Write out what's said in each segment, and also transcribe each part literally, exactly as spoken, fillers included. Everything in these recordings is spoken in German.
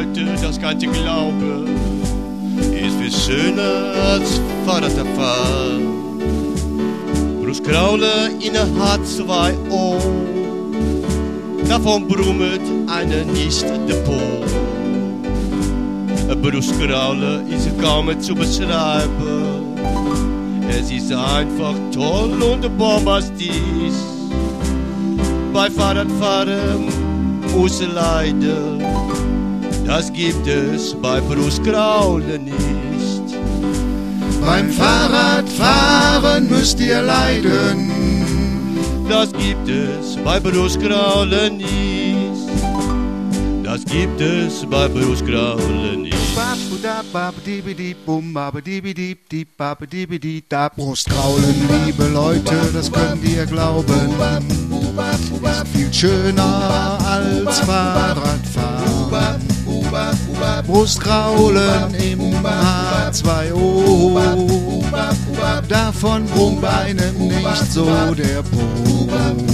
Leute, das ganze Glaube ist viel schöner als Fahrradfahren. Brustkraule in der hat zwei Ohren, davon brummet eine nicht der Po. Eine Brustkraule ist kaum zu beschreiben, es ist einfach toll und bombastisch. Bei Fahrradfahren muss leiden, das gibt es bei Brustkraule nicht. Beim Fahrradfahren müsst ihr leiden, das gibt es bei Brustkraule nicht. Das gibt es bei Brustkraule nicht. Brustkraulen, liebe Leute, das könnt ihr glauben, ist viel schöner als Fahrradfahren. Brustkraulen im H zwei O, davon brummt einem nicht so der Po.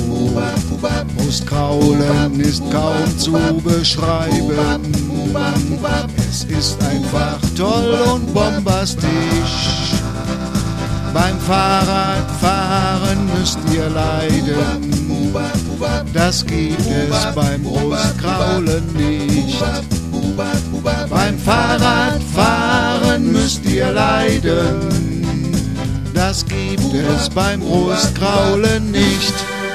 Brustkraulen ist kaum zu beschreiben, es ist einfach toll und bombastisch. Beim Fahrradfahren müsst ihr leiden, das gibt es beim Brustkraulen nicht. Beim Fahrradfahren müsst ihr leiden, das gibt es beim Brustkraulen nicht.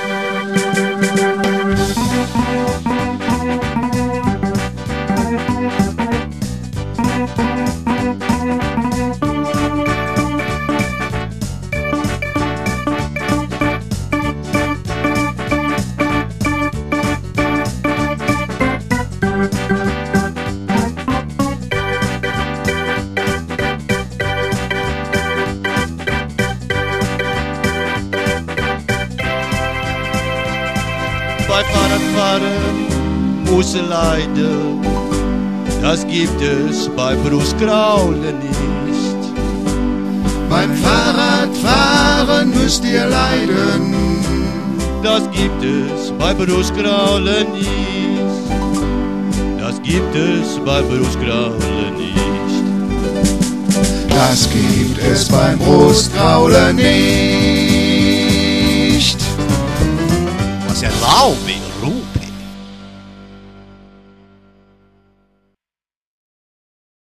Bei Fahrradfahren muss leiden, das gibt es bei Brustkraule nicht. Beim Fahrradfahren müsst ihr leiden, das gibt es bei Brustkraule nicht. Das gibt es bei Brustkraule nicht. Das gibt es beim Brustkraulen nicht. Was erlaube ich?